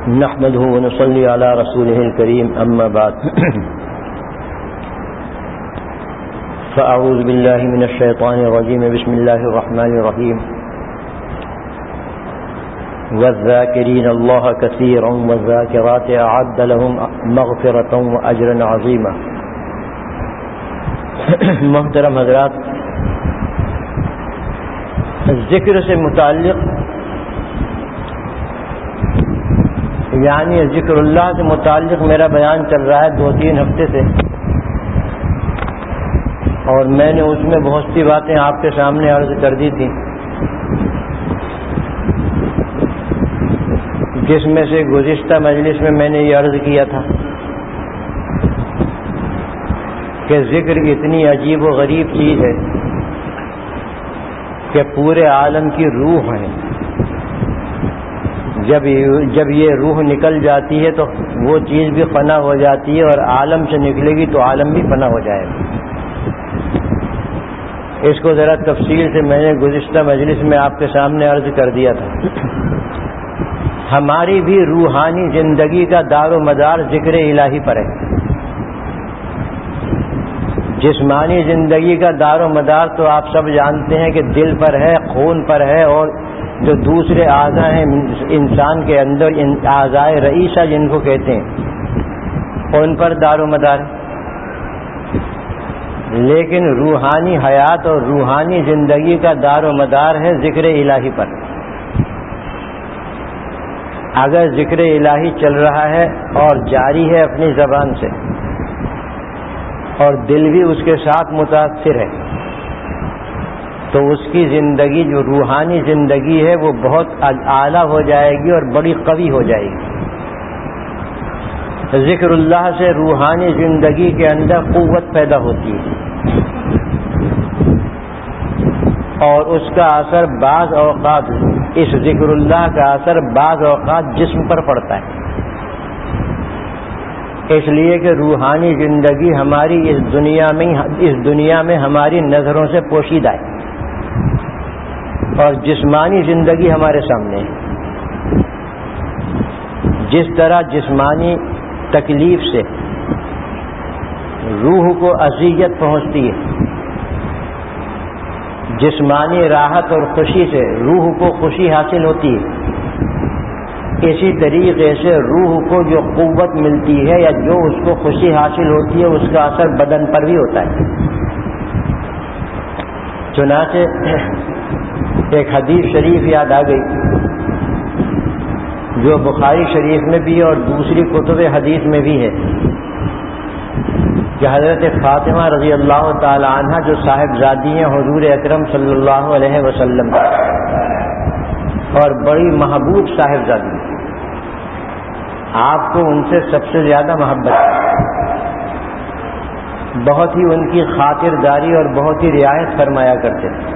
نحمده ونصلي على رسوله الكريم أما بعد فأعوذ بالله من الشيطان الرجيم بسم الله الرحمن الرحيم والذاكرين الله كثيرا والذاكرات أعد لهم مغفرة وأجرا عظيما. محترم حضرات، ذکر سے متعلق یعنی ذکر اللہ سے متعلق میرا بیان چل رہا ہے 2-3 ہفتے سے، اور میں نے اس میں بہت سی باتیں آپ کے سامنے عرض کر دی تھیں، جس میں سے گزشتہ مجلس میں میں نے یہ عرض کیا تھا کہ ذکر اتنی عجیب و غریب چیز ہے کہ پورے عالم کی روح ہے. جب یہ روح نکل جاتی ہے تو وہ چیز بھی فنا ہو جاتی ہے، اور عالم سے نکلے گی تو عالم بھی فنا ہو جائے گا. اس کو ذرا تفصیل سے میں نے گزشتہ مجلس میں آپ کے سامنے عرض کر دیا تھا. ہماری بھی روحانی زندگی کا دار و مدار ذکر الہی پر ہے. جسمانی زندگی کا دار و مدار تو آپ سب جانتے ہیں کہ دل پر ہے، خون پر ہے، اور جو دوسرے اعضاء ہیں انسان کے اندر، اعضاء رئیسہ جن کو کہتے ہیں، ان پر دار و مدار ہے. لیکن روحانی حیات اور روحانی زندگی کا دار و مدار ہے ذکر الہی پر. اگر ذکر الہی چل رہا ہے اور جاری ہے اپنی زبان سے، اور دل بھی اس کے ساتھ متاثر ہے، تو اس کی زندگی جو روحانی زندگی ہے وہ بہت اعلیٰ ہو جائے گی اور بڑی قوی ہو جائے گی. ذکر اللہ سے روحانی زندگی کے اندر قوت پیدا ہوتی ہے، اور اس کا اثر بعض اوقات، اس ذکر اللہ کا اثر بعض اوقات جسم پر پڑتا ہے. اس لیے کہ روحانی زندگی ہماری اس دنیا میں ہماری نظروں سے پوشیدہ ہے، اور جسمانی زندگی ہمارے سامنے ہے. جس طرح جسمانی تکلیف سے روح کو اذیت پہنچتی ہے، جسمانی راحت اور خوشی سے روح کو خوشی حاصل ہوتی ہے، اسی طریقے سے روح کو جو قوت ملتی ہے یا جو اس کو خوشی حاصل ہوتی ہے، اس کا اثر بدن پر بھی ہوتا ہے. چنانچہ ایک حدیث شریف یاد آ گئی جو بخاری شریف میں بھی اور دوسری کتب حدیث میں بھی ہے، کہ حضرت فاطمہ رضی اللہ تعالی عنہ جو صاحبزادی ہیں حضور اکرم صلی اللہ علیہ وسلم، اور بڑی محبوب صاحبزادی، آپ کو ان سے سب سے زیادہ محبت ہے، بہت ہی ان کی خاطرداری اور بہت ہی رعایت فرمایا کرتے تھے.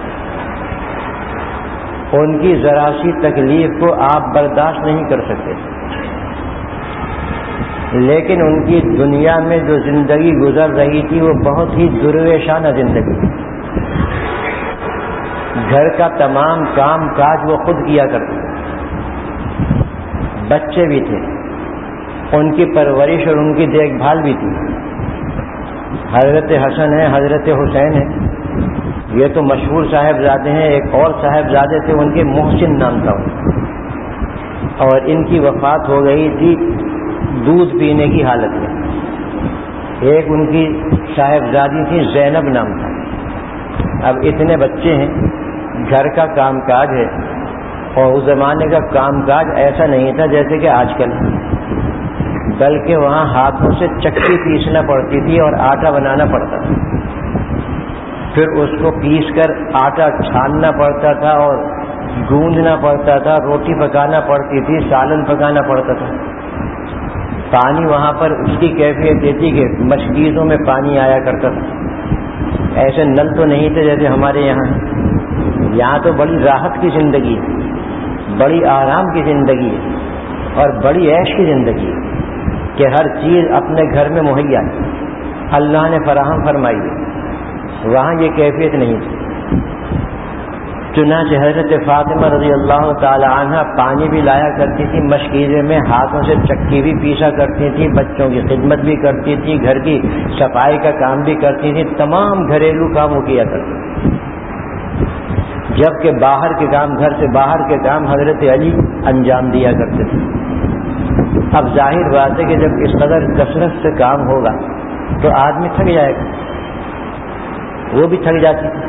ان کی ذرا سی تکلیف کو آپ برداشت نہیں کر سکتے، لیکن ان کی دنیا میں جو زندگی گزر رہی تھی وہ بہت ہی درویشانہ زندگی. گھر کا تمام کام کاج وہ خود کیا کرتے، بچے بھی تھے، ان کی پرورش اور ان کی دیکھ بھال بھی تھی. حضرت حسن ہے، حضرت حسین ہے، یہ تو مشہور صاحبزادے ہیں. ایک اور صاحبزادے تھے، ان کے محسن نام تھا، اور ان کی وفات ہو گئی تھی دودھ پینے کی حالت میں. ایک ان کی صاحبزادی تھی زینب نام تھا. اب اتنے بچے ہیں، گھر کا کام کاج ہے، اور اس زمانے کا کام کاج ایسا نہیں تھا جیسے کہ آج کل، بلکہ وہاں ہاتھوں سے چکی پیسنا پڑتی تھی اور آٹا بنانا پڑتا تھا. پھر اس کو پیس کر آٹا چھاننا پڑتا تھا اور گوندنا پڑتا تھا، روٹی پکانا پڑتی تھی، سالن پکانا پڑتا تھا. پانی وہاں پر اس کی کیفیت یہ تھی کہ مشکیزوں میں پانی آیا کرتا تھا. ایسے نل تو نہیں تھے جیسے ہمارے یہاں. یہاں تو بڑی راحت کی زندگی ہے، بڑی آرام کی زندگی ہے، اور بڑی عیش کی زندگی ہے کہ ہر چیز اپنے گھر میں مہیا ہے، اللہ نے فراہم فرمائی ہے. وہاں یہ کیفیت نہیں تھی. چنانچہ حضرت فاطمہ رضی اللہ تعالی عنہ پانی بھی لایا کرتی تھی، مشکیزے میں ہاتھوں سے چکی بھی پیسا کرتی تھی، بچوں کی خدمت بھی کرتی تھی، گھر کی صفائی کا کام بھی کرتی تھی، تمام گھریلو کام وہ کیا کرتی تھی، جبکہ باہر کے کام، گھر سے باہر کے کام حضرت علی انجام دیا کرتے تھے۔ اب ظاہر بات ہے کہ جب اس قدر کثرت سے کام ہوگا تو آدمی تھک جائے گا، وہ بھی تھک جاتی تھی۔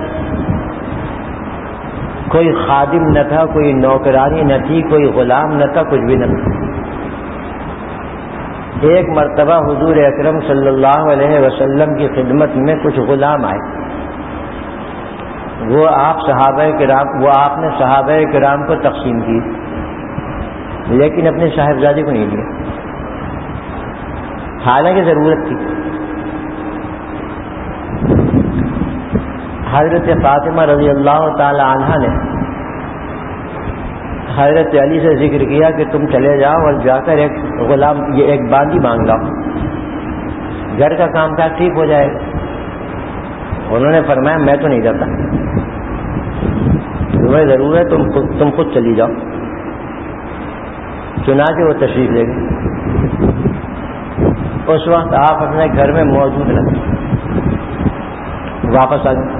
کوئی خادم نہ تھا، کوئی نوکرانی نہ تھی، کوئی غلام نہ تھا، کچھ بھی نہ تھا۔ ایک مرتبہ حضور اکرم صلی اللہ علیہ وسلم کی خدمت میں کچھ غلام آئے، وہ آپ نے صحابہ کرام کو تقسیم کی، لیکن اپنے صاحبزادے کو نہیں دیا، حالانکہ ضرورت تھی۔ حضرت فاطمہ رضی اللہ تعالی عنہ نے حضرت علی سے ذکر کیا کہ تم چلے جاؤ اور جا کر ایک باندی مانگ لاؤ، گھر کا کام کاج ٹھیک ہو جائے گا۔ انہوں نے فرمایا میں تو نہیں جاتا، تمہیں ضرور ہے تم خود چلی جاؤ۔ چنانچہ وہ تشریف لے گئے۔ اس وقت آپ اپنے گھر میں موجود نہ تھے، واپس آ گئے۔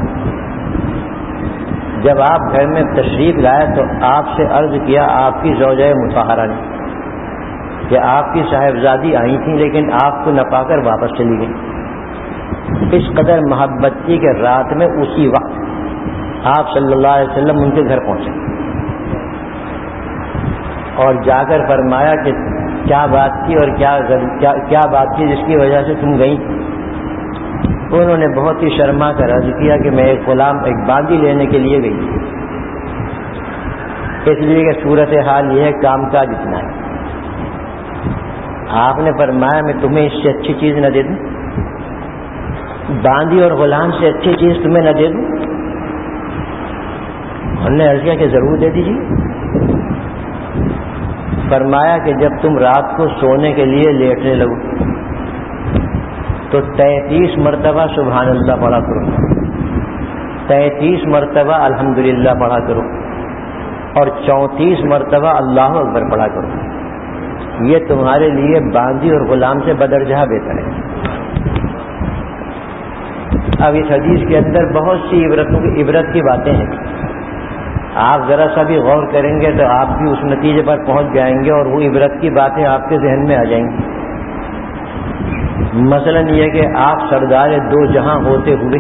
جب آپ گھر میں تشریف لائے تو آپ سے عرض کیا آپ کی زوجہ مطہرہ نے کہ آپ کی صاحبزادی آئی تھیں لیکن آپ کو نہ پا کر واپس چلی گئی۔ اس قدر محبت تھی کہ رات میں اسی وقت آپ صلی اللہ علیہ وسلم ان کے گھر پہنچے اور جا کر فرمایا کہ کیا بات تھی اور کیا بات تھی جس کی وجہ سے تم گئیں؟ انہوں نے بہت ہی شرما کر عرض کیا کہ میں ایک باندی لینے کے لیے گئی، اس لیے کہ صورت حال یہ ہے کام کاج اتنا ہے۔ آپ نے فرمایا میں تمہیں اس سے اچھی چیز نہ دے دوں؟ باندی اور غلام سے اچھی چیز تمہیں نہ دے دوں؟ انہوں نے عرض کیا کہ ضرور دے دیجیے۔ فرمایا کہ جب تم رات کو سونے کے لیے لیٹنے لگو تو 33 مرتبہ سبحان اللہ پڑھا کرو، 33 مرتبہ الحمدللہ پڑھا کرو اور 34 مرتبہ اللہ اکبر پڑھا کرو، یہ تمہارے لیے باندی اور غلام سے بدرجہ بہتر ہے۔ اب اس حدیث کے اندر بہت سی عبرت کی باتیں ہیں، آپ ذرا سا بھی غور کریں گے تو آپ بھی اس نتیجے پر پہنچ جائیں گے اور وہ عبرت کی باتیں آپ کے ذہن میں آ جائیں گی۔ مثلاً یہ کہ آپ سردار دو جہاں ہوتے ہوئے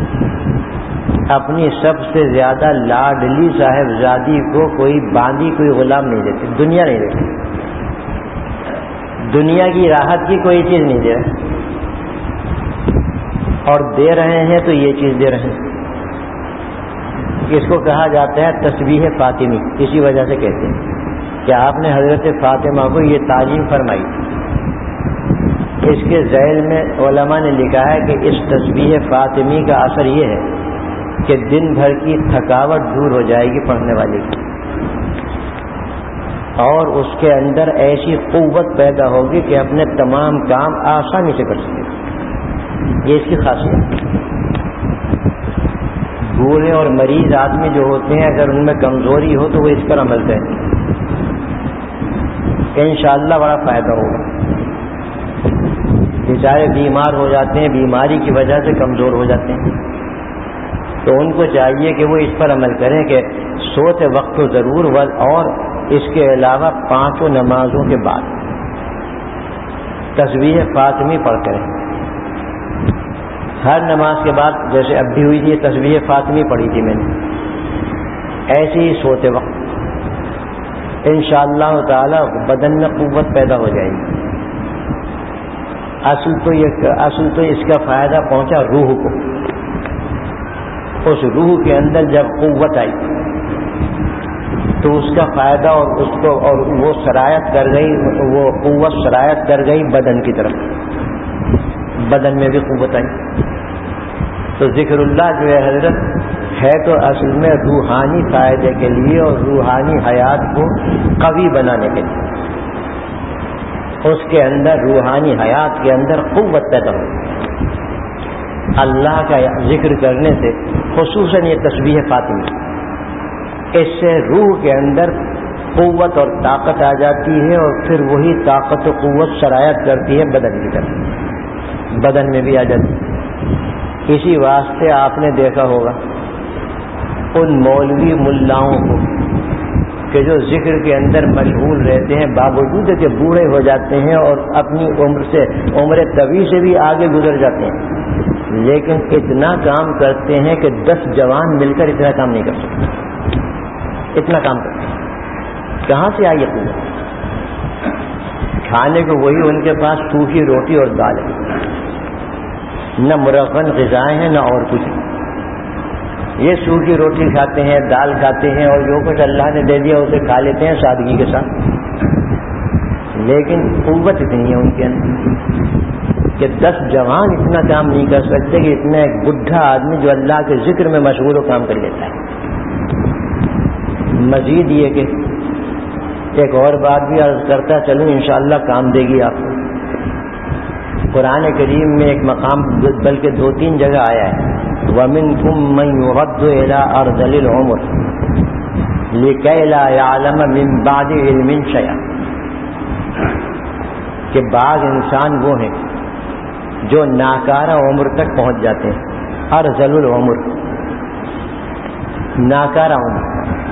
اپنی سب سے زیادہ لاڈلی صاحبزادی کو کوئی باندی کوئی غلام نہیں دیتے، دنیا نہیں دیتی، دنیا کی راحت کی کوئی چیز نہیں دے رہے، اور دے رہے ہیں تو یہ چیز دے رہے ہیں۔ اس کو کہا جاتا ہے تسبیح فاطمی، اسی وجہ سے کہتے ہیں کہ آپ نے حضرت فاطمہ کو یہ تعلیم فرمائی۔ اس کے ذیل میں علماء نے لکھا ہے کہ اس تسبیح فاطمی کا اثر یہ ہے کہ دن بھر کی تھکاوٹ دور ہو جائے گی پڑھنے والے کی، اور اس کے اندر ایسی قوت پیدا ہوگی کہ اپنے تمام کام آسانی سے کر سکے گا۔ یہ اس کی خاصیت۔ بوڑھے اور مریض آدمی جو ہوتے ہیں اگر ان میں کمزوری ہو تو وہ اس پر عمل کریں، انشاءاللہ بڑا فائدہ ہوگا۔ بیچارے بیمار ہو جاتے ہیں، بیماری کی وجہ سے کمزور ہو جاتے ہیں، تو ان کو چاہیے کہ وہ اس پر عمل کریں کہ سوتے وقت تو ضرور، اور اس کے علاوہ 5 نمازوں کے بعد تسبیح فاطمی پڑھ کریں۔ ہر نماز کے بعد، جیسے اب بھی ہوئی تھی تسبیح فاطمی پڑھی تھی میں نے، ایسے ہی سوتے وقت انشاءاللہ تعالی بدن میں قوت پیدا ہو جائے گی۔ اصل تو اس کا فائدہ پہنچا روح کو، اس روح کے اندر جب قوت آئی تو اس کا فائدہ اور وہ سرایت کر گئی، وہ قوت سرایت کر گئی بدن کی طرف، بدن میں بھی قوت آئی۔ تو ذکر اللہ جو ہے حضرت ہے تو اصل میں روحانی فائدے کے لیے اور روحانی حیات کو قوی بنانے کے لیے، اس کے اندر روحانی حیات کے اندر قوت پیدا ہو اللہ کا ذکر کرنے سے، خصوصاً یہ تسبیح فاطمی اس سے روح کے اندر قوت اور طاقت آ جاتی ہے، اور پھر وہی طاقت و قوت سرایت کرتی ہے بدن کی طرف، بدن میں بھی آ جاتی ہے۔ اسی واسطے آپ نے دیکھا ہوگا ان مولوی ملاؤں کو کہ جو ذکر کے اندر مشغول رہتے ہیں، باوجود کہ بوڑھے ہو جاتے ہیں اور اپنی عمر طویل سے بھی آگے گزر جاتے ہیں، لیکن اتنا کام کرتے ہیں کہ 10 جوان مل کر اتنا کام نہیں کر سکتے، اتنا کام کرتے ہیں۔ کہاں سے آئی قوت؟ کھانے کو وہی ان کے پاس سوکھی روٹی اور دال ہے، نہ مرغن غذائیں ہیں نہ اور کچھ۔ یہ سوکھی روٹی کھاتے ہیں، دال کھاتے ہیں، اور جو کچھ اللہ نے دے دیا اسے کھا لیتے ہیں سادگی کے ساتھ، لیکن قوت اتنی ہے ان کے اندر کہ 10 جوان اتنا کام نہیں کر سکتے کہ اتنا ایک بڈھا آدمی جو اللہ کے ذکر میں مشغول و کام کر لیتا ہے۔ مزید یہ کہ ایک اور بات بھی عرض کرتا چلوں، انشاءاللہ کام دے گی آپ کو۔ قرآن کریم میں ایک مقام بلکہ 2-3 جگہ آیا ہے، وَمِنْكُمْ مَنْ يُرَدُّ إِلَىٰ أَرْذَلِ الْعُمُرِ لِكَيْ لَا يَعْلَمَ مِنْ بَعْدِ عِلْمٍ شَيْئًا، کہ بعض انسان وہ ہیں جو ناکارہ عمر تک پہنچ جاتے ہیں، ارذل العمر، ناکارہ عمر،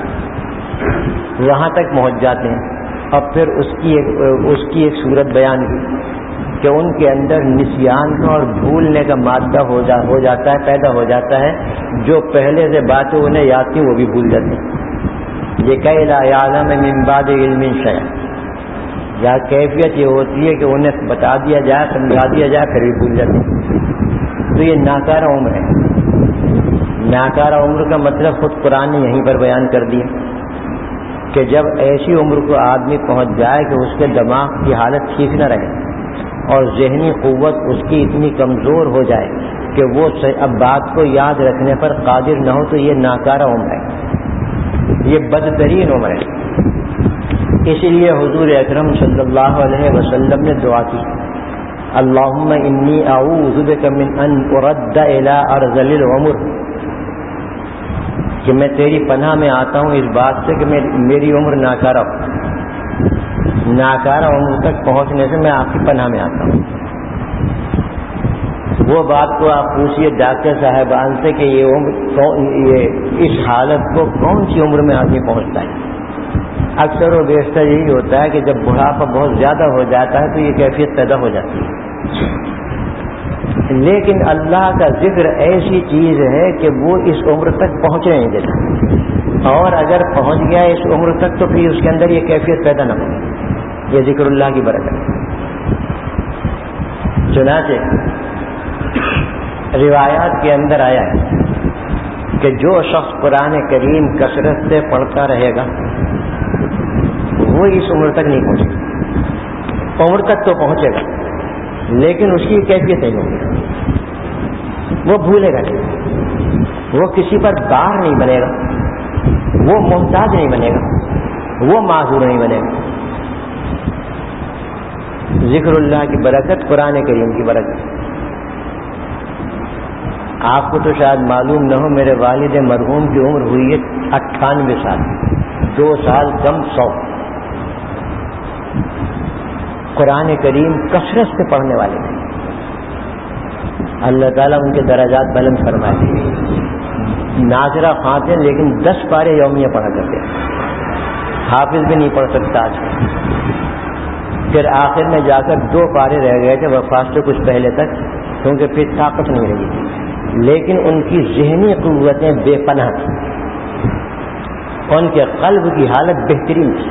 وہاں تک پہنچ جاتے ہیں، اور پھر اس کی ایک صورت بیان کی کہ ان کے اندر نسیان کا اور بھولنے کا مادہ ہو جاتا ہے، پیدا ہو جاتا ہے، جو پہلے سے باتیں انہیں یاد تھی وہ بھی بھول جاتے ہیں۔ یہ کہ لا یعلم من بعد علم شیئا، یا کیفیت یہ ہوتی ہے کہ انہیں بتا دیا جائے، سمجھا دیا جائے، پھر بھی بھول جاتے ہیں۔ تو یہ ناکارہ عمر ہے۔ ناکارہ عمر کا مطلب خود قرآن نے یہیں پر بیان کر دیا کہ جب ایسی عمر کو آدمی پہنچ جائے کہ اس کے دماغ کی حالت ٹھیک نہ رہے اور ذہنی قوت اس کی اتنی کمزور ہو جائے کہ وہ اب بات کو یاد رکھنے پر قادر نہ ہو، تو یہ ناکارہ عمر ہے، یہ بدترین عمر ہے۔ اسی لیے حضور اکرم صلی اللہ علیہ وسلم نے دعا کی، اللہم انی اعوذ بک من ان ارد الی ارذل العمر، کہ میں تیری پناہ میں آتا ہوں اس بات سے کہ میری عمر ناکارہ ہو، ناکارہ عمر تک پہنچنے سے میں آپ کی پناہ میں آتا ہوں۔ وہ بات کو آپ پوچھئے ڈاکٹر صاحبان سے کہ یہ اس حالت کو کون سی عمر میں آدمی پہنچتا ہے؟ اکثر و بیشتر یہی ہوتا ہے کہ جب بڑھاپا بہت زیادہ ہو جاتا ہے تو یہ کیفیت پیدا ہو جاتی ہے۔ لیکن اللہ کا ذکر ایسی چیز ہے کہ وہ اس عمر تک پہنچے نہیں دیتا، اور اگر پہنچ گیا اس عمر تک تو پھر اس کے اندر یہ کیفیت پیدا نہ ہو۔ یہ ذکر اللہ کی برکت۔ چنانچہ روایات کے اندر آیا ہے کہ جو شخص قرآن کریم کثرت سے پڑھتا رہے گا وہ اس عمر تک نہیں پہنچے، عمر تک تو پہنچے گا لیکن اس کی کیفیت نہیں ہوگی، وہ بھولے گا نہیں، وہ کسی پر بار نہیں بنے گا، وہ محتاج نہیں بنے گا، وہ معذور نہیں بنے گا۔ ذکر اللہ کی برکت، قرآن کریم کی برکت۔ آپ کو تو شاید معلوم نہ ہو، میرے والد مرحوم کی عمر ہوئی ہے 98 سال، 2 سال کم 100۔ قرآن کریم کثرت سے پڑھنے والے ہیں، اللہ تعالیٰ ان کے درجات بلند فرمائے۔ ناظرہ خواں تھے لیکن 10 پارے یومیہ پڑھا کرتے، حافظ بھی نہیں پڑھ سکتا آج۔ پھر آخر میں جا کر 2 پارے رہ گئے تھے وفات سے کچھ پہلے تک، کیونکہ پھر طاقت نہیں رہی تھی، لیکن ان کی ذہنی قوتیں بے پناہ تھیں، ان کے قلب کی حالت بہترین تھی،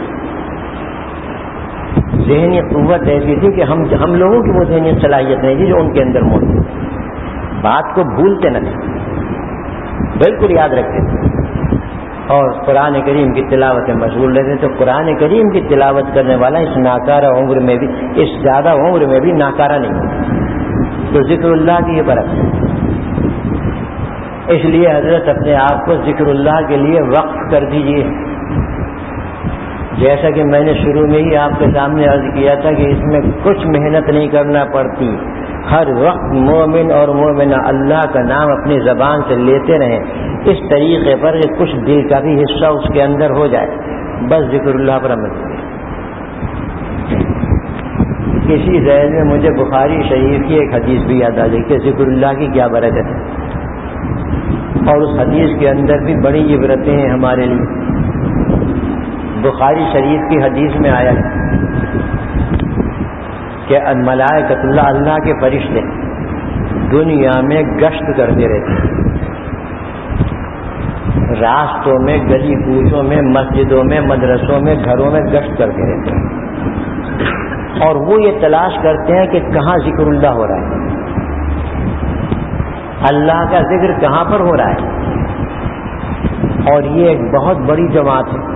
ذہنی قوت ایسی تھی کہ ہم لوگوں کی وہ ذہنی صلاحیت نہیں تھی جو ان کے اندر موجود تھی۔ بات کو بھولتے نہ تھے، بالکل یاد رکھتے تھے، اور قرآن کریم کی تلاوت میں مشغول رہتے۔ تو قرآن کریم کی تلاوت کرنے والا اس ناکارہ عمر میں بھی، اس زیادہ عمر میں بھی ناکارہ نہیں ہوتا۔ تو ذکر اللہ کی یہ برکت ہے۔ اس لیے حضرت اپنے آپ کو ذکر اللہ کے لیے وقف کر دیجیے، جیسا کہ میں نے شروع میں ہی آپ کے سامنے عرض کیا تھا کہ اس میں کچھ محنت نہیں کرنا پڑتی، ہر وقت مومن اور مومنہ اللہ کا نام اپنی زبان سے لیتے رہیں اس طریقے پر کہ کچھ دل کا بھی حصہ اس کے اندر ہو جائے، بس ذکر اللہ پر عمل کریں۔ کسی ذیل میں مجھے بخاری شریف کی ایک حدیث بھی یاد آ گئی کہ ذکر اللہ کی کیا برکت ہے، اور اس حدیث کے اندر بھی بڑی عبرتیں ہیں ہمارے لیے۔ بخاری شریف کی حدیث میں آیا ہے کہ ملائکۃ اللہ، اللہ کے فرشتے دنیا میں گشت کرتے رہتے ہیں، راستوں میں، گلی کوچوں میں، مسجدوں میں، مدرسوں میں، گھروں میں گشت کرتے رہتے ہیں، اور وہ یہ تلاش کرتے ہیں کہ کہاں ذکر اللہ ہو رہا ہے، اللہ کا ذکر کہاں پر ہو رہا ہے۔ اور یہ ایک بہت بڑی جماعت ہے،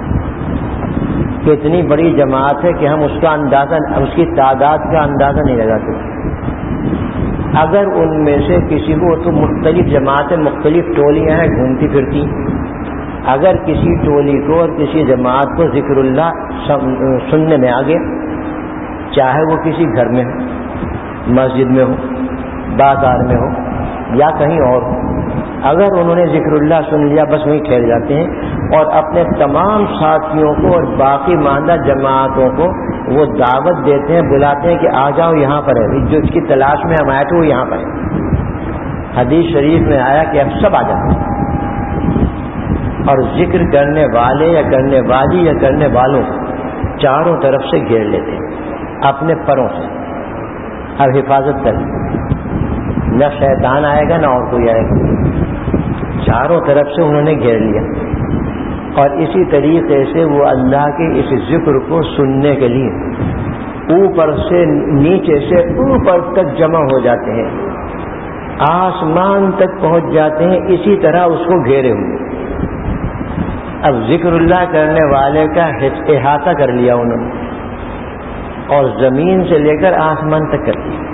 اتنی بڑی جماعت ہے کہ ہم اس کا اندازہ، اس کی تعداد کا اندازہ نہیں لگا سکتے۔ اگر ان میں سے کسی کو، تو مختلف جماعتیں، مختلف ٹولیاں ہیں گھومتی پھرتی، اگر کسی ٹولی کو اور کسی جماعت کو ذکر اللہ سننے میں آ گیا، چاہے وہ کسی گھر میں ہو، مسجد میں ہو، بازار میں ہو یا کہیں اور ہو، اگر انہوں نے ذکر اللہ سن لیا بس وہیں ٹھہر جاتے ہیں، اور اپنے تمام ساتھیوں کو اور باقی ماندہ جماعتوں کو وہ دعوت دیتے ہیں، بلاتے ہیں کہ آ جاؤ یہاں پر ہے، جو اس کی تلاش میں ہم آئے تھے وہ یہاں پر ہے۔ حدیث شریف میں آیا کہ اب سب آ جاتے ہیں، اور ذکر کرنے والے یا کرنے والی یا کرنے والوں کو چاروں طرف سے گھیر لیتے ہیں اپنے پروں سے۔ اب حفاظت کر، نہ شیطان آئے گا نہ اور کوئی آئے گا، چاروں طرف سے انہوں نے گھیر لیا، اور اسی طریقے سے وہ اللہ کے اس ذکر کو سننے کے لیے اوپر سے نیچے سے اوپر تک جمع ہو جاتے ہیں، آسمان تک پہنچ جاتے ہیں، اسی طرح اس کو گھیرے ہوئے۔ اب ذکر اللہ کرنے والے کا احاطہ کر لیا انہوں نے، اور زمین سے لے کر آسمان تک کر دیا،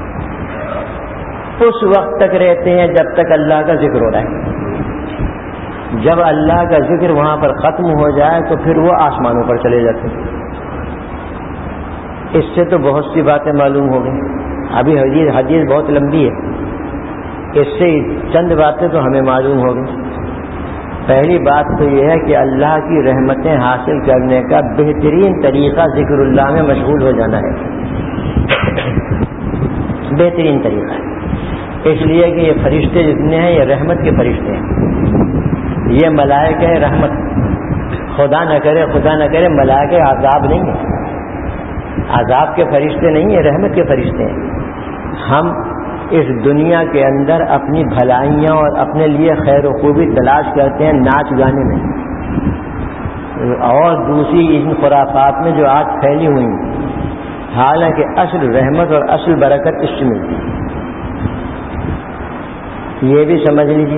اس وقت تک رہتے ہیں جب تک اللہ کا ذکر ہو رہا ہے۔ جب اللہ کا ذکر وہاں پر ختم ہو جائے تو پھر وہ آسمانوں پر چلے جاتے ہیں۔ اس سے تو بہت سی باتیں معلوم ہو گئی، ابھی حدیث بہت لمبی ہے، اس سے چند باتیں تو ہمیں معلوم ہو گئی۔ پہلی بات تو یہ ہے کہ اللہ کی رحمتیں حاصل کرنے کا بہترین طریقہ ذکر اللہ میں مشغول ہو جانا ہے، بہترین طریقہ ہے، اس لیے کہ یہ فرشتے جتنے ہیں یہ رحمت کے فرشتے ہیں، یہ ملائکہ رحمت، خدا نہ کرے ملائکہ عذاب نہیں ہیں، عذاب کے فرشتے نہیں ہیں، رحمت کے فرشتے ہیں۔ ہم اس دنیا کے اندر اپنی بھلائیاں اور اپنے لیے خیر و خوبی تلاش کرتے ہیں ناچ گانے میں اور دوسری ان خرافات میں جو آج پھیلی ہوئی ہیں، حالانکہ اصل رحمت اور اصل برکت اس سے ملتی ہے۔ یہ بھی سمجھ لیجیے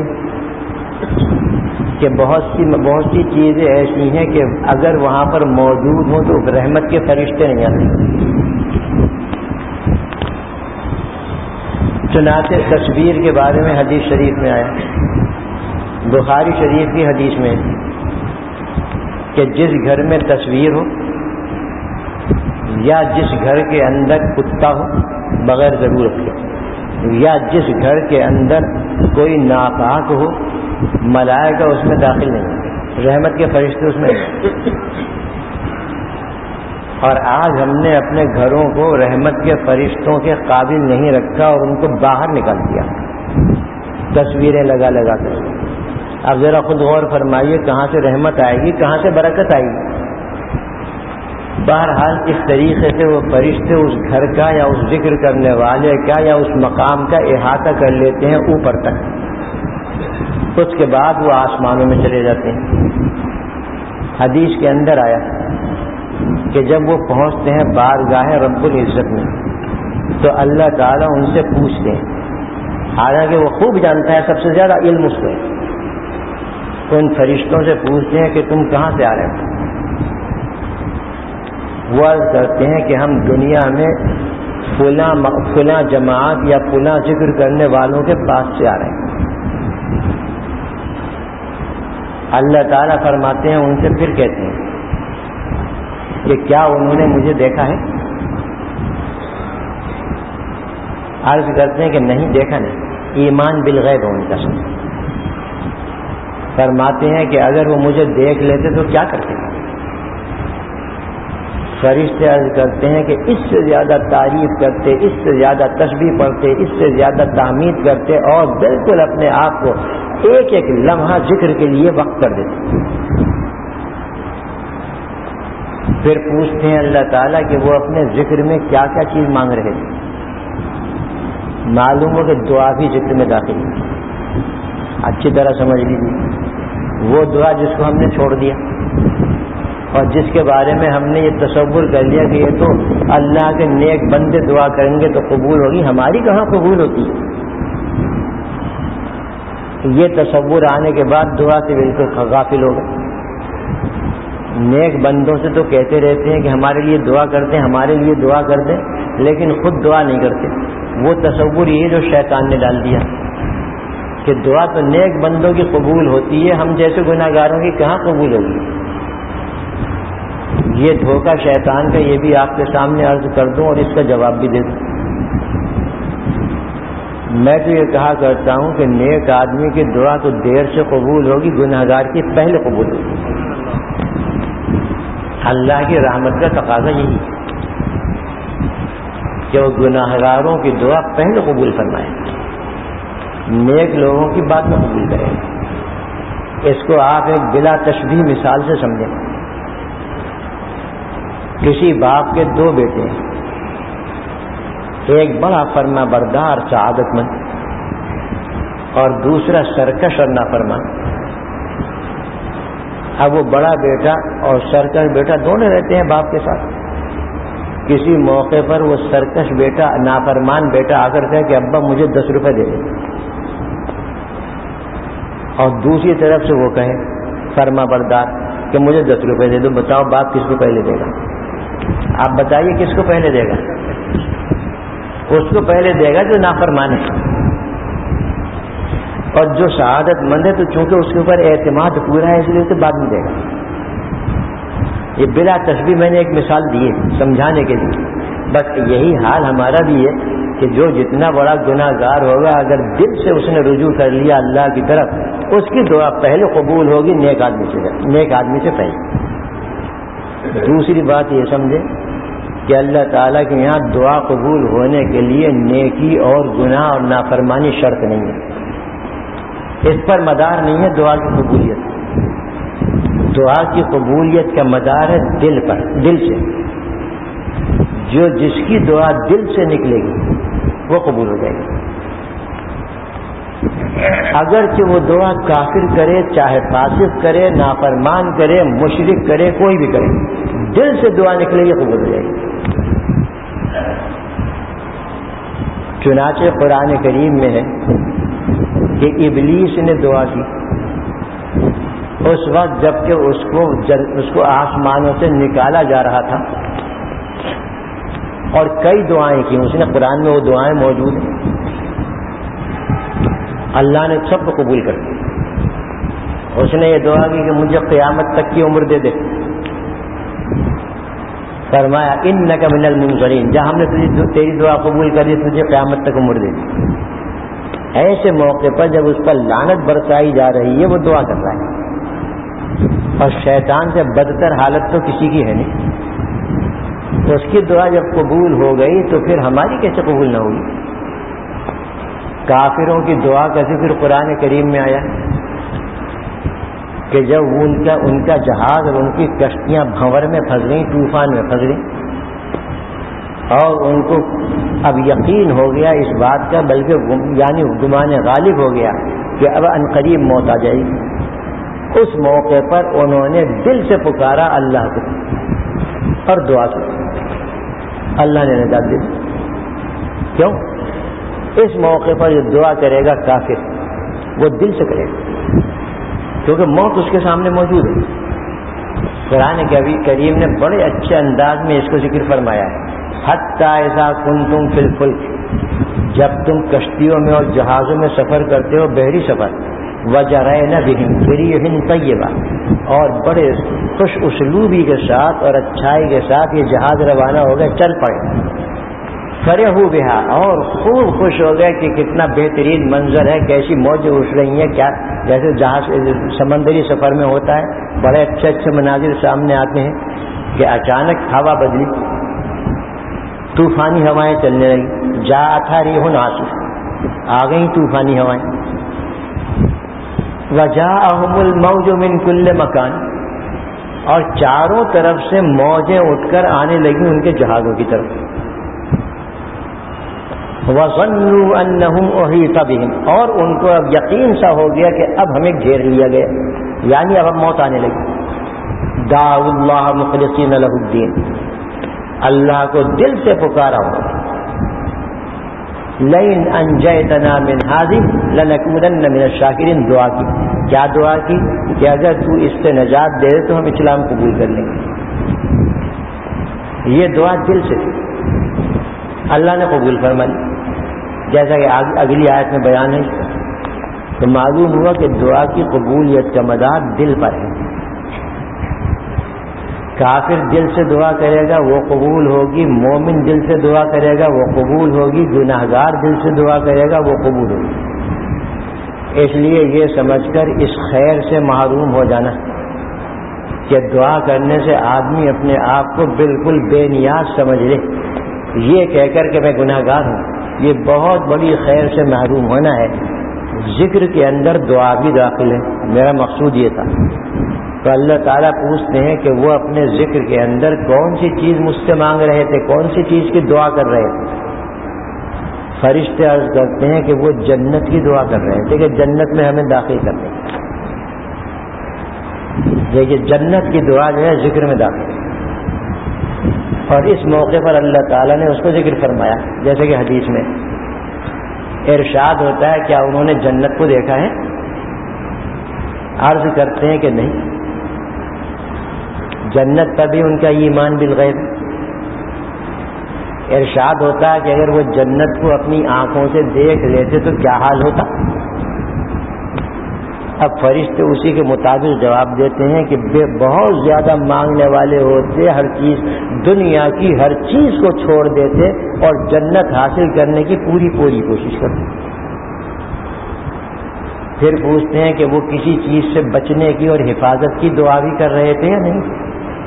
کہ بہت سی چیزیں ایسی ہیں کہ اگر وہاں پر موجود ہوں تو رحمت کے فرشتے نہیں آتے۔ چنانچہ تصویر کے بارے میں حدیث شریف میں آیا، بخاری شریف کی حدیث میں، کہ جس گھر میں تصویر ہو یا جس گھر کے اندر کتا ہو بغیر ضرورت کے، یا جس گھر کے اندر کوئی ناپاک ہو، ملائکہ اس میں داخل نہیں، رحمت کے فرشتے اس میں نہیں۔ اور آج ہم نے اپنے گھروں کو رحمت کے فرشتوں کے قابل نہیں رکھا اور ان کو باہر نکال دیا تصویریں لگا لگا کر۔ اب ذرا خود غور فرمائیے کہاں سے رحمت آئے گی، کہاں سے برکت آئے گی؟ بہرحال اس طریقے سے وہ فرشتے اس گھر کا یا اس ذکر کرنے والے کا یا اس مقام کا احاطہ کر لیتے ہیں اوپر تک، اس کے بعد وہ آسمانوں میں چلے جاتے ہیں۔ حدیث کے اندر آیا کہ جب وہ پہنچتے ہیں بارگاہ رب العزت میں تو اللہ تعالیٰ ان سے پوچھتے ہیں، حالانکہ وہ خوب جانتا ہے، سب سے زیادہ علم اس کو ہے، تو ان فرشتوں سے پوچھتے ہیں کہ تم کہاں سے آ رہے ہو؟ وہ عرض کرتے ہیں کہ ہم دنیا میں فلاں جماعت یا فلاں ذکر کرنے والوں کے پاس سے آ رہے ہیں۔ اللہ تعالیٰ فرماتے ہیں ان سے، پھر کہتے ہیں کہ کیا انہوں نے مجھے دیکھا ہے؟ عرض کرتے ہیں کہ نہیں دیکھا نہیں، ایمان بالغیب ان کا سب۔ فرماتے ہیں کہ اگر وہ مجھے دیکھ لیتے تو کیا کرتے؟ فرشتے عرض کرتے ہیں کہ اس سے زیادہ تعریف کرتے، اس سے زیادہ تسبیح پڑھتے، اس سے زیادہ تحمید کرتے، اور بالکل اپنے آپ کو ایک ایک لمحہ ذکر کے لیے وقت کر دیتے۔ پھر پوچھتے ہیں اللہ تعالیٰ کہ وہ اپنے ذکر میں کیا کیا چیز مانگ رہے تھے؟ معلوم ہو کہ دعا بھی ذکر میں داخل ہے۔ اچھی طرح سمجھ لیجیے، وہ دعا جس کو ہم نے چھوڑ دیا اور جس کے بارے میں ہم نے یہ تصور کر لیا کہ یہ تو اللہ کے نیک بندے دعا کریں گے تو قبول ہوگی، ہماری کہاں قبول ہوتی ہے؟ یہ تصور آنے کے بعد دعا سے بالکل غافل ہو گئے۔ نیک بندوں سے تو کہتے رہتے ہیں کہ ہمارے لیے دعا کرتے ہیں، ہمارے لیے دعا کرتے ہیں، لیکن خود دعا نہیں کرتے۔ وہ تصور یہ جو شیطان نے ڈال دیا کہ دعا تو نیک بندوں کی قبول ہوتی ہے، ہم جیسے گناہ گاروں کی کہاں قبول ہوگی؟ یہ دھوکہ شیطان کا یہ بھی آپ کے سامنے عرض کر دوں اور اس کا جواب بھی دے دوں۔ میں تو یہ کہا کرتا ہوں کہ نیک آدمی کی دعا تو دیر سے قبول ہوگی، گناہ گار کی پہلے قبول ہوگی۔ اللہ کی رحمت کا تقاضا یہی ہے کہ وہ گناہ گاروں کی دعا پہلے قبول فرمائے، نیک لوگوں کی بعد میں قبول کرے۔ اس کو آپ ایک بلا تشبیہ مثال سے سمجھیں۔ کسی باپ کے دو بیٹے ہیں، ایک بڑا فرما بردار سعادت مند اور دوسرا سرکش اور نافرمان۔ اب وہ بڑا بیٹا اور سرکش بیٹا دونوں رہتے ہیں باپ کے ساتھ۔ کسی موقع پر وہ سرکش بیٹا، نافرمان بیٹا آ کر کہے کہ ابا مجھے 10 روپے دے دیں، اور دوسری طرف سے وہ کہے فرما بردار کہ مجھے 10 روپے دے دو۔ بتاؤ باپ کس کو پہلے دے گا؟ آپ بتائیے کس کو پہلے دے گا؟ اس کو پہلے دے گا جو نافرمان ہے، اور جو سعادت مند ہے تو چونکہ اس کے اوپر اعتماد پورا ہے اس لیے اسے بعد میں دے گا۔ یہ بلا تشبیہ میں نے ایک مثال دی ہے سمجھانے کے لیے۔ بس یہی حال ہمارا بھی ہے کہ جو جتنا بڑا گناہ گار ہوگا، اگر دل سے اس نے رجوع کر لیا اللہ کی طرف، اس کی دعا پہلے قبول ہوگی نیک آدمی سے پہلے۔ دوسری بات یہ سمجھے کہ اللہ تعالیٰ کے یہاں دعا قبول ہونے کے لیے نیکی اور گناہ اور نافرمانی شرط نہیں ہے، اس پر مدار نہیں ہے دعا کی قبولیت۔ دعا کی قبولیت کا مدار ہے دل پر، دل سے۔ جو جس کی دعا دل سے نکلے گی وہ قبول ہو جائے گی، اگرچہ وہ دعا کافر کرے، چاہے فاسق کرے، نافرمان کرے، مشرک کرے، کوئی بھی کرے، دل سے دعا نکلے گی قبول ہو جائے گی۔ چنانچہ قرآن کریم میں ہے کہ ابلیس نے دعا کی اس وقت جب کہ اس کو آسمانوں سے نکالا جا رہا تھا، اور کئی دعائیں کی اس نے، قرآن میں وہ دعائیں موجود ہیں۔ اللہ نے سب کو قبول کر دیا۔ اس نے یہ دعا کی کہ مجھے قیامت تک کی عمر دے دے۔ فرمایا انک من المنظرین، جہاں ہم نے تیری دعا قبول کر دی تجھے قیامت تک عمر دے دی۔ ایسے موقع پر جب اس پر لعنت برسائی جا رہی ہے وہ دعا کر رہا ہے، اور شیطان سے بدتر حالت تو کسی کی ہے نہیں۔ تو اس کی دعا جب قبول ہو گئی تو پھر ہماری کیسے قبول نہ ہوگی؟ کافروں کی دعا کا ذکر قرآن کریم میں آیا کہ جب ان کا جہاز اور ان کی کشتیاں بھنور میں پھنس گئیں، طوفان میں پھنس گئیں، اور ان کو اب یقین ہو گیا اس بات کا، بلکہ یعنی گمان غالب ہو گیا کہ اب عنقریب موت آ جائے گی۔ اس موقع پر انہوں نے دل سے پکارا اللہ کو اور دعا کی، اللہ نے نجات دی۔ کیوں؟ اس موقع پر جو دعا کرے گا کافر وہ دل سے کرے گا، کیونکہ موت اس کے سامنے موجود ہے۔ قرآن کریم نے بڑے اچھے انداز میں اس کو ذکر فرمایا ہے، حتی اذا کنتم فی الفلک، جب تم کشتیوں میں اور جہازوں میں سفر کرتے ہو، بحری سفر، وجرین بہم بریح طیبہ، اور بڑے خوش اسلوبی کے ساتھ اور اچھائی کے ساتھ یہ جہاز روانہ ہو گئے، چل پڑے، فرحوا بہا، اور خوب خوش ہو گئے کہ کتنا بہترین منظر ہے، کیسی موجیں اٹھ رہی ہیں، کیا جیسے جہاز سمندری سفر میں ہوتا ہے بڑے اچھے اچھے مناظر سامنے آتے ہیں کہ اچانک ہوا بدلی، طوفانی ہوائیں چلنے لگی، جاءت ریح عاصف، آ گئی طوفانی ہوائیں، وجاءہم الموج من کل مکان، اور چاروں طرف سے موجیں اٹھ کر آنے لگی ان کے جہازوں کی طرف، وَظَنُّوا أَنَّهُمْ أُحِيطَ بِهِمْ، اور ان کو اب یقین سا ہو گیا کہ اب ہمیں گھیر لیا گیا، یعنی اب موت آنے لگی۔ دعوا اللہ مخلصین لہ الدین، اللہ کو دل سے پکارا ہو، لئن انجیتنا من هذه لنکونن من الشاکرین، دعا کی، کیا دعا کی کہ اگر تو اس سے نجات دے تو ہم اسلام قبول کر لیں گے۔ یہ دعا دل سے تھی، اللہ نے قبول فرما لی، جیسا کہ اگلی آیت میں بیان ہے، تو معلوم ہوا کہ دعا کی قبولیت کا مدار دل پر ہے۔ کافر دل سے دعا کرے گا وہ قبول ہوگی، مومن دل سے دعا کرے گا وہ قبول ہوگی، گناہگار دل سے دعا کرے گا وہ قبول ہوگی۔ اس لیے یہ سمجھ کر اس خیر سے محروم ہو جانا کہ دعا کرنے سے آدمی اپنے آپ کو بالکل بے نیاز سمجھ لے، یہ کہہ کر کہ میں گناہگار ہوں، یہ بہت بڑی خیر سے محروم ہونا ہے۔ ذکر کے اندر دعا بھی داخل ہے، میرا مقصود یہ تھا۔ تو اللہ تعالیٰ پوچھتے ہیں کہ وہ اپنے ذکر کے اندر کون سی چیز مجھ سے مانگ رہے تھے، کون سی چیز کی دعا کر رہے تھے؟ فرشتے عرض کرتے ہیں کہ وہ جنت کی دعا کر رہے تھے کہ جنت میں ہمیں داخل کر دیں۔ دیکھیے جنت کی دعا جو ہے ذکر میں داخل ہے، اور اس موقع پر اللہ تعالیٰ نے اس کو ذکر فرمایا، جیسے کہ حدیث میں ارشاد ہوتا ہے کیا انہوں نے جنت کو دیکھا ہے؟ عرض کرتے ہیں کہ نہیں، جنت پر بھی ان کا ایمان بالغیب۔ ارشاد ہوتا ہے کہ اگر وہ جنت کو اپنی آنکھوں سے دیکھ لیتے تو کیا حال ہوتا؟ اب فرشتے اسی کے مطابق جواب دیتے ہیں کہ بہت زیادہ مانگنے والے ہوتے، ہر چیز دنیا کی ہر چیز کو چھوڑ دیتے اور جنت حاصل کرنے کی پوری کوشش کرتے۔ پھر پوچھتے ہیں کہ وہ کسی چیز سے بچنے کی اور حفاظت کی دعا بھی کر رہے تھے یا نہیں؟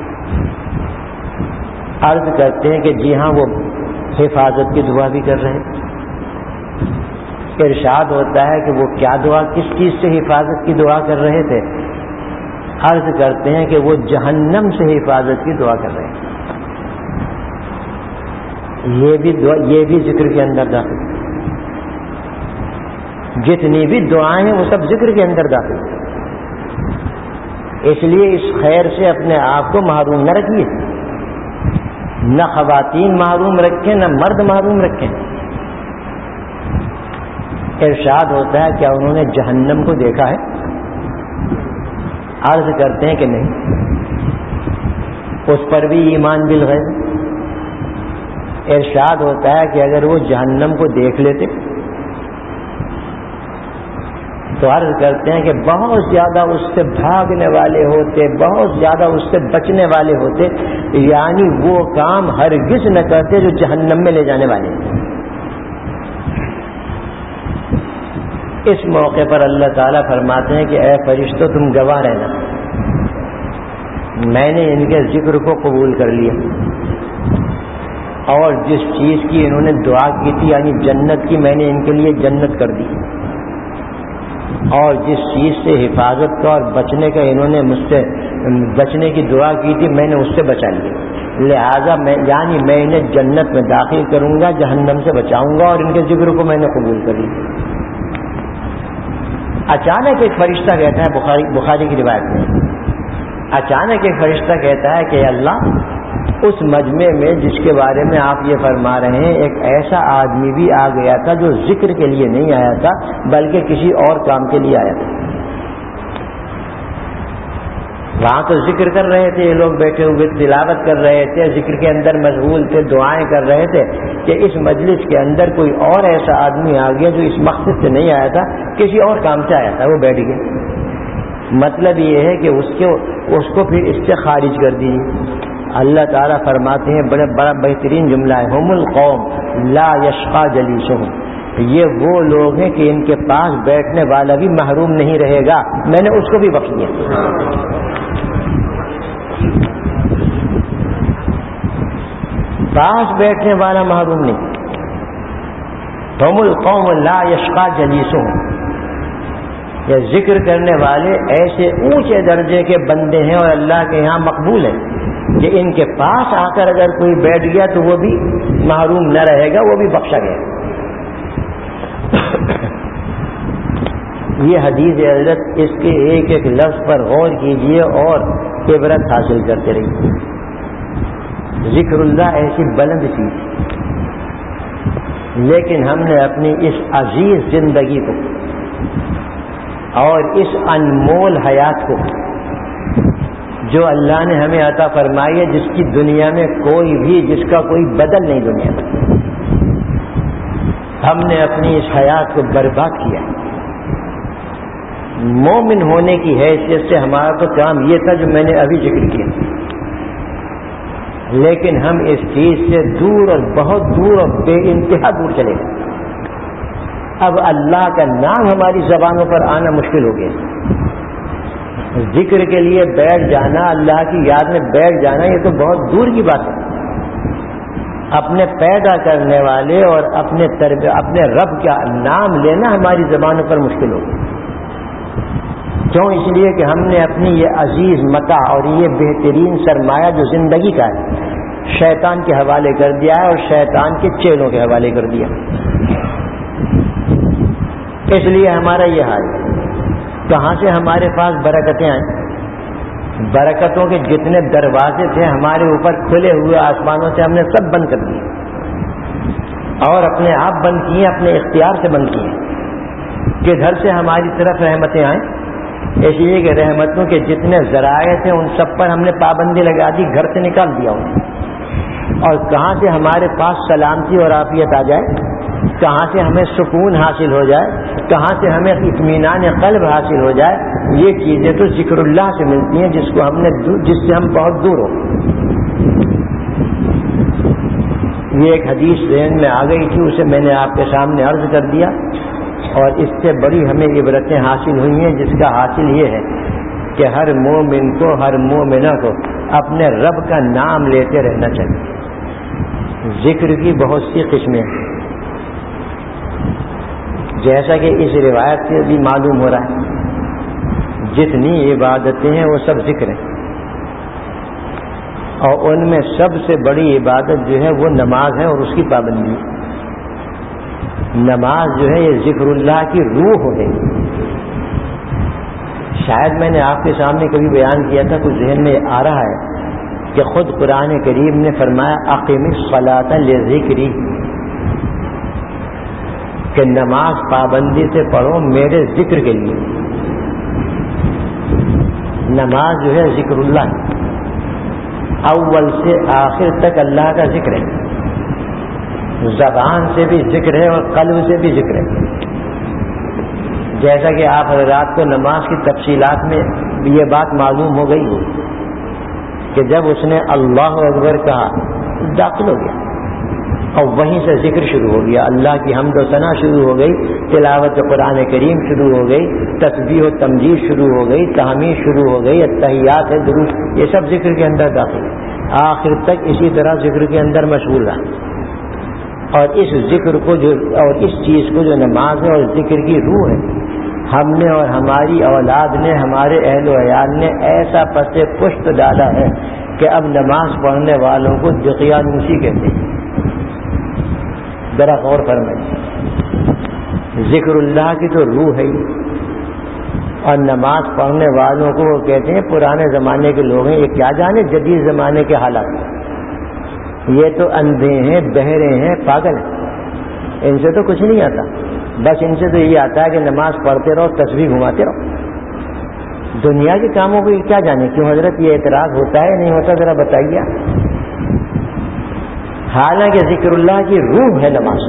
عرض کرتے ہیں کہ جی ہاں، وہ حفاظت کی دعا بھی کر رہے تھے۔ ارشاد ہوتا ہے کہ وہ کیا دعا، کس چیز سے حفاظت کی دعا کر رہے تھے؟ عرض کرتے ہیں کہ وہ جہنم سے حفاظت کی دعا کر رہے تھے۔ یہ بھی ذکر کے اندر داخل، جتنی بھی دعائیں ہیں وہ سب ذکر کے اندر داخل۔ اس لیے اس خیر سے اپنے آپ کو محروم نہ رکھیے، نہ خواتین محروم رکھیں، نہ مرد محروم رکھیں۔ ارشاد ہوتا ہے کیا انہوں نے جہنم کو دیکھا ہے؟ عرض کرتے ہیں کہ نہیں، اس پر بھی ایمان بالغیب۔ ارشاد ہوتا ہے کہ اگر وہ جہنم کو دیکھ لیتے تو عرض کرتے ہیں کہ بہت زیادہ اس سے بھاگنے والے ہوتے، بہت زیادہ اس سے بچنے والے ہوتے، یعنی وہ کام ہرگز نہ کرتے جو جہنم میں لے جانے والے ہیں۔ اس موقع پر اللہ تعالیٰ فرماتے ہیں کہ اے فرشتوں تم گواہ رہنا، میں نے ان کے ذکر کو قبول کر لیا، اور جس چیز کی انہوں نے دعا کی تھی یعنی جنت کی، میں نے ان کے لیے جنت کر دی، اور جس چیز سے حفاظت کا اور بچنے کا انہوں نے مجھ سے بچنے کی دعا کی تھی میں نے اس سے بچا لیا، لہذا میں انہیں جنت میں داخل کروں گا، جہنم سے بچاؤں گا، اور ان کے ذکر کو میں نے قبول کر لیا۔ اچانک ایک فرشتہ کہتا ہے، بخاری کی روایت میں اچانک ایک فرشتہ کہتا ہے کہ اللہ، اس مجمع میں جس کے بارے میں آپ یہ فرما رہے ہیں ایک ایسا آدمی بھی آ گیا تھا جو ذکر کے لیے نہیں آیا تھا بلکہ کسی اور کام کے لیے آیا تھا۔ وہاں تو ذکر کر رہے تھے، یہ لوگ بیٹھے ہوئے تلاوت کر رہے تھے، ذکر کے اندر مشغول تھے، دعائیں کر رہے تھے، کہ اس مجلس کے اندر کوئی اور ایسا آدمی آ گیا جو اس مقصد سے نہیں آیا تھا، کسی اور کام سے آیا تھا، وہ بیٹھ گیا۔ مطلب یہ ہے کہ اس کو پھر اس سے خارج کر دیجیے۔ اللہ تعالیٰ فرماتے ہیں، بڑا بہترین جملہ ہے، ہم القوم لا یشقا جلیسہم، یہ وہ لوگ ہیں کہ ان کے پاس بیٹھنے والا بھی محروم نہیں رہے گا، میں نے اس کو بھی بخش دیا۔ پاس بیٹھنے والا محروم نہیں۔ ہم القوم لا یشقا جلیسہم، یہ ذکر کرنے والے ایسے اونچے درجے کے بندے ہیں اور اللہ کے یہاں مقبول ہیں کہ ان کے پاس آ کر اگر کوئی بیٹھ گیا تو وہ بھی محروم نہ رہے گا، وہ بھی بخشا گیا۔ یہ حدیث حضرت، اس کے ایک ایک لفظ پر غور کیجئے اور عبرت حاصل کرتے رہیے۔ ذکر اللہ ایسی بلند چیز، لیکن ہم نے اپنی اس عزیز زندگی کو اور اس انمول حیات کو جو اللہ نے ہمیں عطا فرمائی ہے، جس کی دنیا میں کوئی بھی، جس کا کوئی بدل نہیں دنیا میں، ہم نے اپنی اس حیات کو برباد کیا۔ مومن ہونے کی حیثیت سے ہمارا تو کام یہ تھا جو میں نے ابھی ذکر کیا، لیکن ہم اس چیز سے دور اور بہت دور اور بے انتہا دور چلے گئے۔ اب اللہ کا نام ہماری زبانوں پر آنا مشکل ہو گیا۔ ذکر کے لیے بیٹھ جانا، اللہ کی یاد میں بیٹھ جانا، یہ تو بہت دور کی بات ہے۔ اپنے پیدا کرنے والے اور اپنے رب کا نام لینا ہماری زبانوں پر مشکل ہو گیا۔ کیوں؟ اس لیے کہ ہم نے اپنی یہ عزیز متاع اور یہ بہترین سرمایہ جو زندگی کا ہے، شیطان کے حوالے کر دیا ہے اور شیطان کے چیلوں کے حوالے کر دیا۔ اس لیے ہمارا یہ حال ہے۔ کہاں سے ہمارے پاس برکتیں آئیں؟ برکتوں کے جتنے دروازے تھے ہمارے اوپر کھلے ہوئے آسمانوں سے، ہم نے سب بند کر دیے اور اپنے آپ بند کیے، اپنے اختیار سے بند کیے کہ گھر سے ہماری طرف رحمتیں آئیں۔ اس لیے کہ رحمتوں کے جتنے ذرائع تھے ان سب پر ہم نے پابندی لگا دی، گھر سے نکال دیا انہیں۔ اور کہاں سے ہمارے پاس سلامتی اور عافیت آ جائے، کہاں سے ہمیں سکون حاصل ہو جائے، کہاں سے ہمیں اطمینان قلب حاصل ہو جائے، یہ چیزیں تو ذکر اللہ سے ملتی ہیں، جس سے ہم بہت دور ہو۔ یہ ایک حدیث ذہن میں آ گئی تھی، اسے میں نے آپ کے سامنے عرض کر دیا، اور اس سے بڑی ہمیں عبرتیں حاصل ہوئی ہیں، جس کا حاصل یہ ہے کہ ہر مومن کو، ہر مومنہ کو اپنے رب کا نام لیتے رہنا چاہیے۔ ذکر کی بہت سی قسمیں ہیں، جیسا کہ اس روایت سے بھی معلوم ہو رہا ہے، جتنی عبادتیں ہیں وہ سب ذکر ہیں، اور ان میں سب سے بڑی عبادت جو ہے وہ نماز ہے اور اس کی پابندی۔ نماز جو ہے یہ ذکر اللہ کی روح ہے۔ شاید میں نے آپ کے سامنے کبھی بیان کیا تھا، کچھ ذہن میں آ رہا ہے کہ خود قرآن کریم نے فرمایا اقیم الصلاۃ لذکری، کہ نماز پابندی سے پڑھو میرے ذکر کے لیے۔ نماز جو ہے ذکر اللہ، اول سے آخر تک اللہ کا ذکر ہے، زبان سے بھی ذکر ہے اور قلب سے بھی ذکر ہے۔ جیسا کہ آپ حضرات کو نماز کی تفصیلات میں یہ بات معلوم ہو گئی ہو کہ جب اس نے اللہ اکبر کہا داخل ہو گیا اور وہیں سے ذکر شروع ہو گیا، اللہ کی حمد و ثنا شروع ہو گئی، تلاوت قرآن کریم شروع ہو گئی، تسبیح و تمجید شروع ہو گئی، تحمید شروع ہو گئی، التحیات ہے، درود، یہ سب ذکر کے اندر داخل ہے۔ آخر تک اسی طرح ذکر کے اندر مشغول رہا، اور اس ذکر کو اور اس چیز کو جو نماز ہے اور ذکر کی روح ہے، ہم نے اور ہماری اولاد نے، ہمارے اہل و عیال نے ایسا پس پشت ڈالا ہے کہ اب نماز پڑھنے والوں کو دقیانوسی کہتے ہیں۔ ذرا غور فرمائیے، ذکر اللہ کی تو روح ہے، اور نماز پڑھنے والوں کو وہ کہتے ہیں پرانے زمانے کے لوگ ہیں، یہ کیا جانے جدید زمانے کے حالات، یہ تو اندھے ہیں، بہرے ہیں، پاگل ہیں، ان سے تو کچھ نہیں آتا، بس ان سے تو یہ آتا ہے کہ نماز پڑھتے رہو، تسبیح گھماتے رہو، دنیا کے کاموں کو کیا جانے۔ کیوں حضرت یہ اعتراض ہوتا ہے نہیں ہوتا، ذرا بتائیے۔ حالانکہ ذکر اللہ کی روح ہے نماز،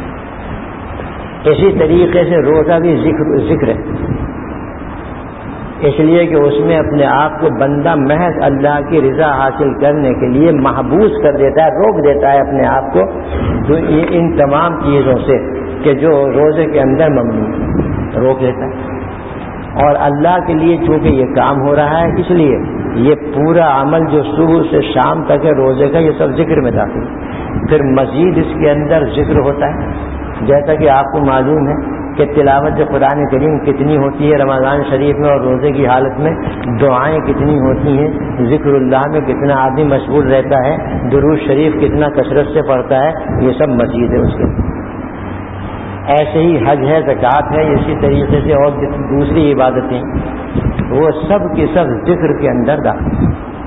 اسی طریقے سے روزہ بھی ذکر ہے، اس لیے کہ اس میں اپنے آپ کو بندہ محض اللہ کی رضا حاصل کرنے کے لیے محبوس کر دیتا ہے، روک دیتا ہے اپنے آپ کو ان تمام چیزوں سے کہ جو روزے کے اندر ممنوع، روک دیتا ہے۔ اور اللہ کے لیے چونکہ یہ کام ہو رہا ہے، اس لیے یہ پورا عمل جو صبح سے شام تک ہے روزے کا، یہ سب ذکر میں داخل ہے۔ پھر مزید اس کے اندر ذکر ہوتا ہے، جیسا کہ آپ کو معلوم ہے کہ تلاوت قرآن کریم کتنی ہوتی ہے رمضان شریف میں، اور روزے کی حالت میں دعائیں کتنی ہوتی ہیں، ذکر اللہ میں کتنا آدمی مشغول رہتا ہے، درود شریف کتنا کثرت سے پڑھتا ہے، یہ سب مزید ہے اس کے۔ ایسے ہی حج ہے، زکوٰۃ ہے، اسی طریقے سے اور دوسری عبادتیں، وہ سب کی سب ذکر کے اندر داخل۔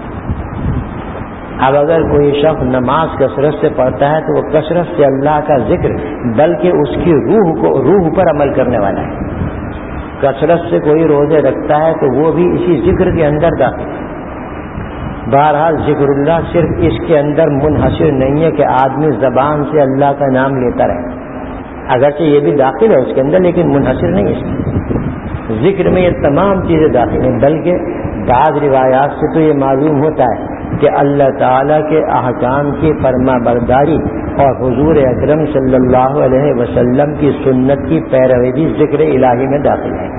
اب اگر کوئی شخص نماز کثرت سے پڑھتا ہے تو وہ کثرت سے اللہ کا ذکر، بلکہ اس کی روح پر عمل کرنے والا ہے۔ کثرت سے کوئی روزے رکھتا ہے تو وہ بھی اسی ذکر کے اندر داخل ہے۔ بہرحال ذکر اللہ صرف اس کے اندر منحصر نہیں ہے کہ آدمی زبان سے اللہ کا نام لیتا رہے، اگرچہ یہ بھی داخل ہے اس کے اندر، لیکن منحصر نہیں اس میں۔ ذکر میں یہ تمام چیزیں داخل ہیں، بلکہ بعض روایات سے تو یہ معلوم ہوتا ہے کہ اللہ تعالیٰ کے احکام کی فرما برداری اور حضور اکرم صلی اللہ علیہ وسلم کی سنت کی پیروی بھی ذکر الہی میں داخل ہے۔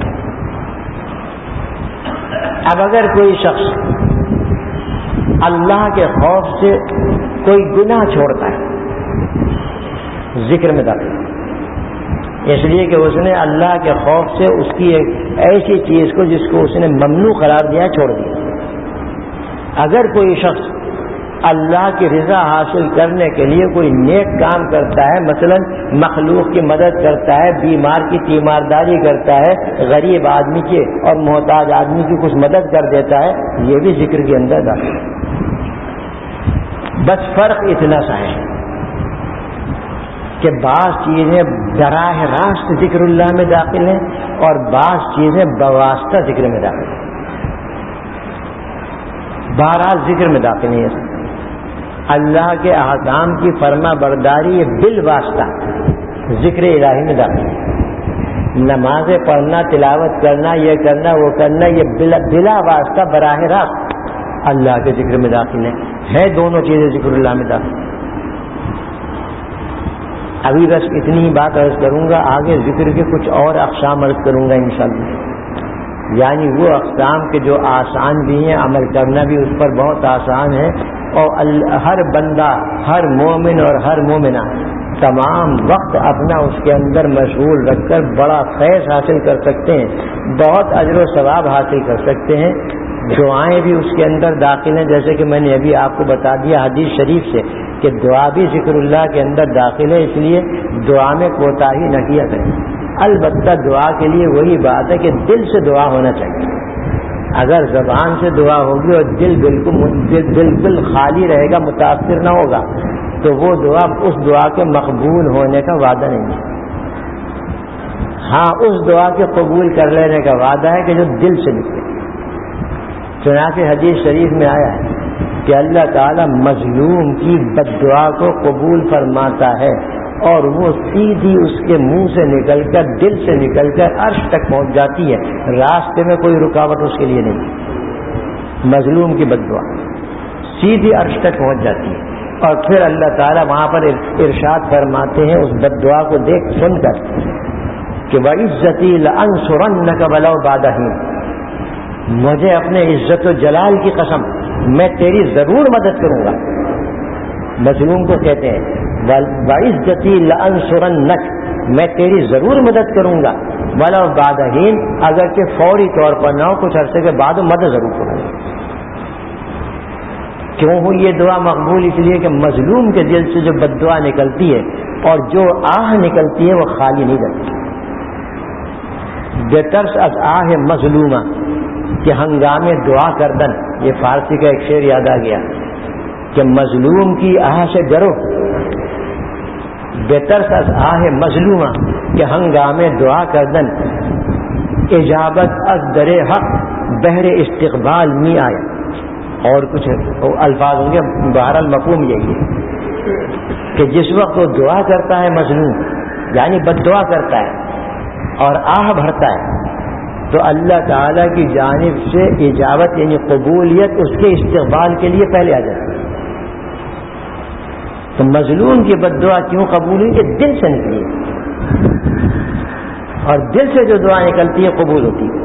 اب اگر کوئی شخص اللہ کے خوف سے کوئی گناہ چھوڑتا ہے، ذکر میں داخل ہے، اس لیے کہ اس نے اللہ کے خوف سے اس کی ایک ایسی چیز کو جس کو اس نے ممنوع قرار دیا چھوڑ دیا۔ اگر کوئی شخص اللہ کی رضا حاصل کرنے کے لیے کوئی نیک کام کرتا ہے، مثلا مخلوق کی مدد کرتا ہے، بیمار کی تیمارداری کرتا ہے، غریب آدمی کی اور محتاج آدمی کی کچھ مدد کر دیتا ہے، یہ بھی ذکر کے اندر داخل ہے۔ بس فرق اتنا سا ہے کہ بعض چیزیں براہ راست ذکر اللہ میں داخل ہیں اور بعض چیزیں بواسطہ ذکر میں داخل ہیں۔ بہرحال ذکر میں داخل ہیں، اللہ کے احکام کی فرما برداری یہ بالواسطہ ذکر الہی میں داخل ہے۔ نمازیں پڑھنا، تلاوت کرنا، یہ کرنا وہ کرنا، یہ بلا واسطہ براہ راست اللہ کے ذکر میں داخل ہے دونوں چیزیں ذکر اللہ میں داخل ہیں۔ ابھی بس اتنی ہی بات عرض کروں گا، آگے ذکر کے کچھ اور اقسام عرض کروں گا انشاءاللہ، یعنی وہ اقسام کے جو آسان بھی ہیں، عمل کرنا بھی اس پر بہت آسان ہے، اور ہر بندہ، ہر مومن اور ہر مومنہ تمام وقت اپنا اس کے اندر مشغول رکھ کر بڑا فیض حاصل کر سکتے ہیں، بہت اجر و ثواب حاصل کر سکتے ہیں۔ دعائیں بھی اس کے اندر داخل ہیں، جیسے کہ میں نے ابھی آپ کو بتا دیا حدیث شریف سے کہ دعا بھی ذکر اللہ کے اندر داخل ہے، اس لیے دعا میں کوتاہی نہ کیا کریں۔ البتہ دعا کے لیے وہی بات ہے کہ دل سے دعا ہونا چاہیے۔ اگر زبان سے دعا ہوگی اور دل بالکل خالی رہے گا، متاثر نہ ہوگا، تو وہ دعا اس دعا کے مقبول ہونے کا وعدہ نہیں ہے۔ ہاں، اس دعا کے قبول کر لینے کا وعدہ ہے کہ جو دل سے نکلے۔ چنانچہ حدیث شریف میں آیا ہے کہ اللہ تعالیٰ مظلوم کی بد دعا کو قبول فرماتا ہے اور وہ سیدھی اس کے منہ سے نکل کر، دل سے نکل کر عرش تک پہنچ جاتی ہے، راستے میں کوئی رکاوٹ اس کے لیے نہیں۔ مظلوم کی بد دعا سیدھی عرش تک پہنچ جاتی ہے، اور پھر اللہ تعالیٰ وہاں پر ارشاد فرماتے ہیں اس بد دعا کو دیکھ سن کر کہ وَعِزَّتِي لَأَنصُرَنَّكَ وَلَوْ بَعْدَ حِينٍ، مجھے اپنے عزت و جلال کی قسم میں تیری ضرور مدد کروں گا۔ مظلوم کو کہتے ہیں وَعِزَّتِي لَأَنصُرَنَّكَ، میں تیری ضرور مدد کروں گا، وَلَوْ بَعْدَ حِينٍ، اگرچہ فوری طور پر نہ ہو، کچھ عرصے کے بعد مدد ضرور کروں گا۔ کیوں ہوئی یہ دعا مقبول؟ اس لیے کہ مظلوم کے دل سے جو بد دعا نکلتی ہے اور جو آہ نکلتی ہے وہ خالی نہیں جاتی۔ بےترس از آہ مظلومہ کہ ہنگام دعا کردن، یہ فارسی کا ایک شعر یاد آ گیا کہ مظلوم کی آہ سے ڈرو، بےترس از آہ مظلومہ کہ ہنگام دعا کردن، اجابت از در حق بہر استقبال می آئے۔ اور کچھ الفاظ ہوں گے، بہرحال مفہوم یہی ہے کہ جس وقت وہ دعا کرتا ہے مظلوم، یعنی بد دعا کرتا ہے اور آہ بھرتا ہے، تو اللہ تعالیٰ کی جانب سے اجابت یعنی قبولیت اس کے استقبال کے لیے پہلے آ جاتی ہے. تو مظلوم کی بد دعا کیوں قبول ہوئی؟ کہ دل سے نکلی ہے، اور دل سے جو دعا نکلتی ہے قبول ہوتی ہے.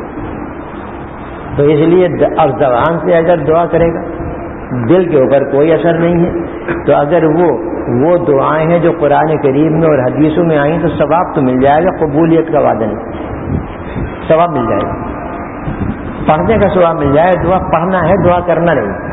تو اس لیے اب زبان سے اگر دعا کرے گا دل کے اوپر کوئی اثر نہیں ہے، تو اگر وہ دعائیں ہیں جو قرآن کریم میں اور حدیثوں میں آئیں تو ثواب تو مل جائے گا، قبولیت کا وعدہ نہیں، ثواب مل جائے گا، پڑھنے کا ثواب مل جائے گا. دعا پڑھنا ہے، دعا کرنا نہیں.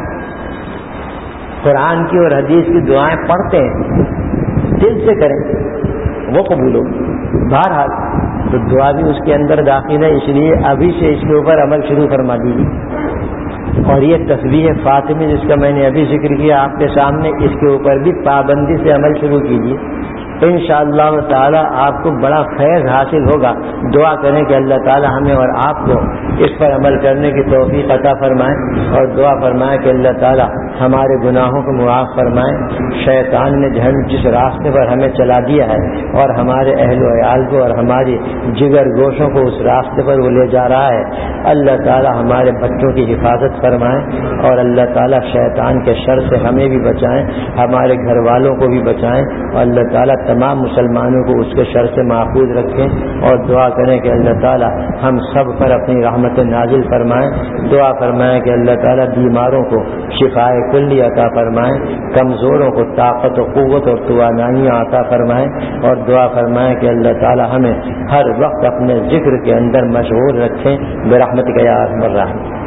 قرآن کی اور حدیث کی دعائیں پڑھتے ہیں، دل سے کریں وہ قبول ہوگی. بہرحال تو دعا بھی اس کے اندر داخل ہے، اس لیے ابھی سے اس کے اوپر عمل شروع فرما دیجیے. اور یہ تسبیح فاطمی جس کا میں نے ابھی ذکر کیا آپ کے سامنے، اس کے اوپر بھی پابندی سے عمل شروع کیجیے. انشاءاللہ تعالی آپ کو بڑا فیض حاصل ہوگا. دعا کریں کہ اللہ تعالی ہمیں اور آپ کو اس پر عمل کرنے کی توفیق عطا فرمائے، اور دعا فرمائے کہ اللہ تعالی ہمارے گناہوں کو معاف فرمائے. شیطان نے جس راستے پر ہمیں چلا دیا ہے اور ہمارے اہل و عیال کو اور ہماری جگر گوشوں کو اس راستے پر وہ لے جا رہا ہے، اللہ تعالی ہمارے بچوں کی حفاظت فرمائیں، اور اللہ تعالی شیطان کے شر سے ہمیں بھی بچائیں، ہمارے گھر والوں کو بھی بچائیں، اور اللہ تعالی تمام مسلمانوں کو اس کے شر سے محفوظ رکھیں. اور دعا کریں کہ اللہ تعالی ہم سب پر اپنی رحمت نازل فرمائیں. دعا فرمائیں کہ اللہ تعالی بیماروں کو شفائے کلی عطا فرمائیں، کمزوروں کو طاقت و قوت اور توانائی عطا فرمائیں. اور دعا فرمائیں کہ اللہ تعالی ہمیں ہر وقت اپنے ذکر کے اندر مشغول رکھیں برحمتک یا ارحم الراحمین.